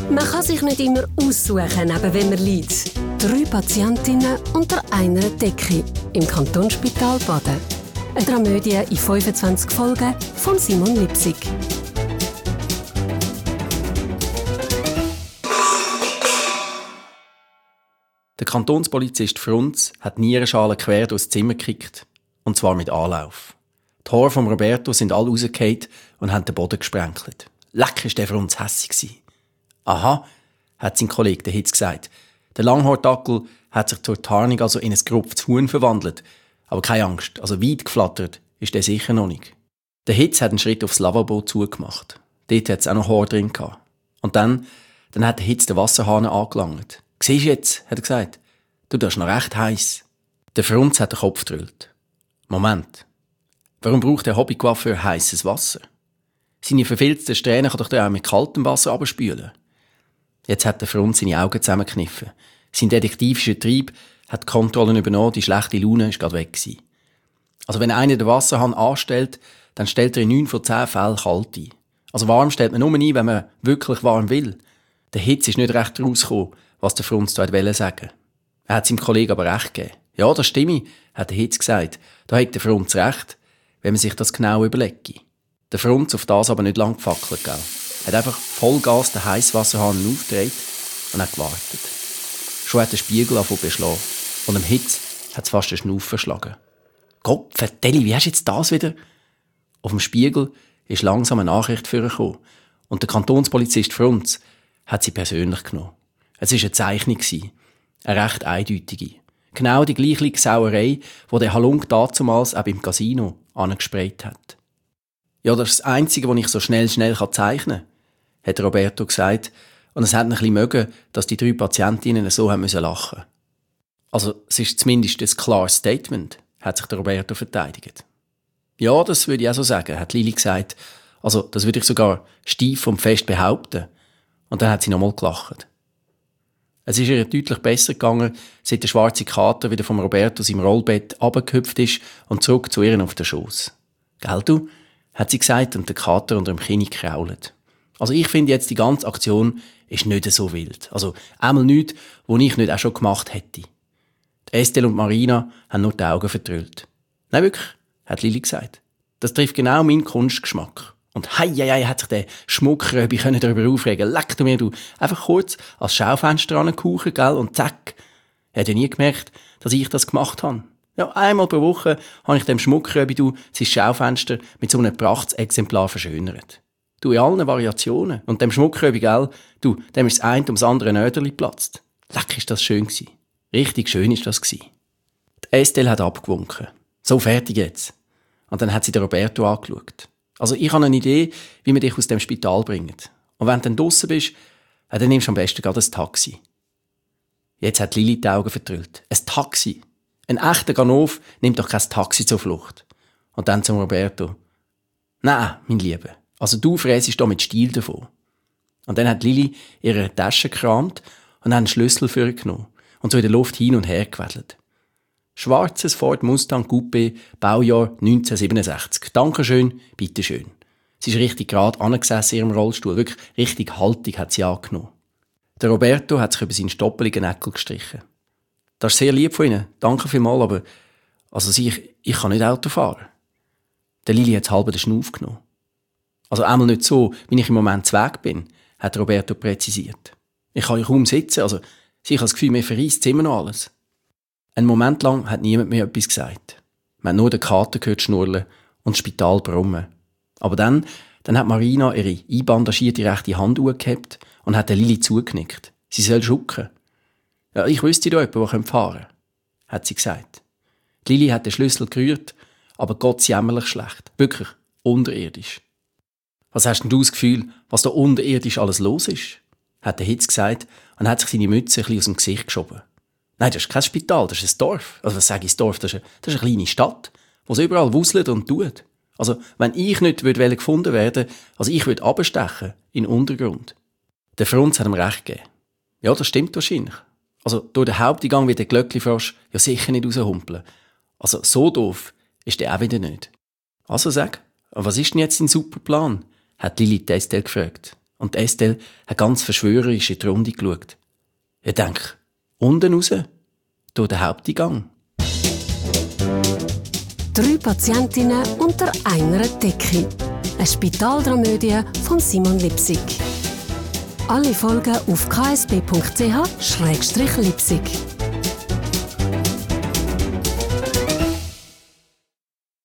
Man kann sich nicht immer aussuchen, neben wem man liegt. 3 Patientinnen unter einer Decke im Kantonsspital Baden. Eine Dramödie in 25 Folgen von Simon Lipsig. Der Kantonspolizist Frunz hat die Nierenschale quer durchs Zimmer gekickt. Und zwar mit Anlauf. Die Haare von Roberto sind alle rausgefallen und haben den Boden gesprenkelt. Leck ist der Frunz hässig. Aha, hat sein Kollege, der Hitz, gesagt. Der Langhaardackel hat sich zur Tarnung also in ein gerupftes Huhn verwandelt. Aber keine Angst, also weit geflattert ist der sicher noch nicht. Der Hitz hat einen Schritt aufs Lavabo zugemacht. Dort hat es auch noch Haar drin gehabt. Und dann hat der Hitz den Wasserhahn angelangt. «Siehst du jetzt?» hat er gesagt. «Du, das ist noch recht heiß.» Der Frunz hat den Kopf gedrückt. «Moment. Warum braucht der Hobbycoiffeur heisses Wasser? Seine verfilzten Strähnen kann doch der auch mit kaltem Wasser abspülen.» Jetzt hat der Frunz seine Augen zusammengekniffen. Sein detektivischer Trieb hat die Kontrollen übernommen, die schlechte Laune ist gerade weg gewesen. Also wenn einer den Wasserhahn anstellt, dann stellt er in 9 von 10 Fällen kalt ein. Also warm stellt man nur ein, wenn man wirklich warm will. Der Hitz ist nicht recht rausgekommen, was der Frunz da wollte sagen. Er hat seinem Kollegen aber recht gegeben. «Ja, das stimme», hat der Hitz gesagt. «Da hat der Frunz recht, wenn man sich das genau überlege.» Der Frunz auf das aber nicht lang gefackelt, gell? Er hat einfach Vollgas den Heisswasserhahn aufgedreht und hat gewartet. Schon hat der Spiegel angefangen zu beschlagen. Und am Hitz hat es fast den Schnuff verschlagen. «Gott, vertelli, wie hast du jetzt das wieder?» Auf dem Spiegel ist langsam eine Nachricht vorgekommen. Und der Kantonspolizist Frunz hat sie persönlich genommen. Es war eine Zeichnung, eine recht eindeutige. Genau die gleiche Sauerei, die der Halunk dazumals auch beim Casino angesprayt hat. «Ja, das ist das Einzige, was ich so schnell zeichnen kann», hat Roberto gesagt. Und es hat ein bisschen mögen, dass die 3 Patientinnen so haben müssen lachen. «Also, es ist zumindest ein klares Statement», hat sich der Roberto verteidigt. «Ja, das würde ich auch so sagen», hat Lili gesagt. «Also, das würde ich sogar steif und fest behaupten.» Und dann hat sie nochmal gelacht. Es ist ihr deutlich besser gegangen, seit der schwarze Kater wieder vom Roberto aus im Rollbett runtergehüpft ist und zurück zu ihr auf den Schoss. «Gell, du?» hat sie gesagt und der Kater unter dem Kinn krault. «Also ich finde jetzt, die ganze Aktion ist nicht so wild. Also einmal nichts, was ich nicht auch schon gemacht hätte.» Die Estelle und Marina haben nur die Augen vertrüllt. «Nein, wirklich», hat Lili gesagt. «Das trifft genau meinen Kunstgeschmack.» Und hei, hat sich der Schmuckröbi darüber aufregen. «Leck du mir, du!» Einfach kurz als Schaufenster angehaucht, gell, und zack. Er hat ja nie gemerkt, dass ich das gemacht habe. Ja, einmal pro Woche habe ich dem Schmuckröbi, sein Schaufenster mit so einem Prachtexemplar verschönert. Du, in allen Variationen. Und dem Schmuckröbi, gell, du, dem ist das eine ums andere Nöderli geplatzt. Leck, ist das schön gewesen. Richtig schön ist das gewesen. Die Estelle hat abgewunken. «So, fertig jetzt.» Und dann hat sie den Roberto angeschaut. «Also ich habe eine Idee, wie wir dich aus dem Spital bringen. Und wenn du dann draussen bist, dann nimmst du am besten gerade ein Taxi.» Jetzt hat Lili die Augen vertrüllt. «Ein Taxi? Ein echter Ganov nimmt doch kein Taxi zur Flucht.» Und dann zum Roberto. «Nein, mein Lieber, also du fräsest da mit Stil davon.» Und dann hat Lili ihre Tasche gekramt und hat einen Schlüssel für genommen und so in der Luft hin und her gewedelt. «Schwarzes Ford Mustang Coupé, Baujahr 1967. Dankeschön, bitteschön.» Sie ist richtig gerade angesessen in ihrem Rollstuhl. Wirklich richtig haltig hat sie angenommen. Der Roberto hat sich über seinen stoppeligen Näckel gestrichen. «Das ist sehr lieb von Ihnen. Danke vielmals, aber also ich kann nicht Auto fahren.» Der Lili hat halb den Schnuff genommen. «Also einmal nicht so, wie ich im Moment zu Weg bin», hat Roberto präzisiert. «Ich kann ja kaum sitzen, also ich habe das Gefühl, mir verreisst immer noch alles.» Einen Moment lang hat niemand mehr etwas gesagt. Man hat nur den Kater gehört schnurren und das Spital brummen. Aber dann hat Marina ihre einbandagierte rechte Hand hochgehebt und hat der Lili zugenickt. Sie soll schucken. «Ja, ich wüsste da jemanden, der fahren könnte», hat sie gesagt. Die Lili hat den Schlüssel gerührt, aber Gott jämmerlich schlecht. Wirklich unterirdisch. «Was hast denn du das Gefühl, was da unterirdisch alles los ist?» hat der Hitz gesagt und hat sich seine Mütze ein bisschen aus dem Gesicht geschoben. «Nein, das ist kein Spital, das ist ein Dorf. Also was sage ich, das Dorf? Das ist eine kleine Stadt, wo es überall wuselt und tut. Also wenn ich nicht gefunden werden, also ich würde abstechen in den Untergrund.» Der Frunz hat ihm recht gegeben. «Ja, das stimmt wahrscheinlich. Also durch den Haupteingang wird der Glöckli-Frosch ja sicher nicht raushumpeln. Also so doof ist der auch wieder nicht.» «Also sag, was ist denn jetzt dein super Plan?» hat Lili Testel gefragt. Und Estelle hat ganz verschwörerisch in die Runde geschaut. Ich denke, unten raus, durch den Haupteingang. 3 Patientinnen unter einer Decke. Eine Spitaldramödie von Simon Lipsig. Alle Folgen auf ksb.ch/Lipsig.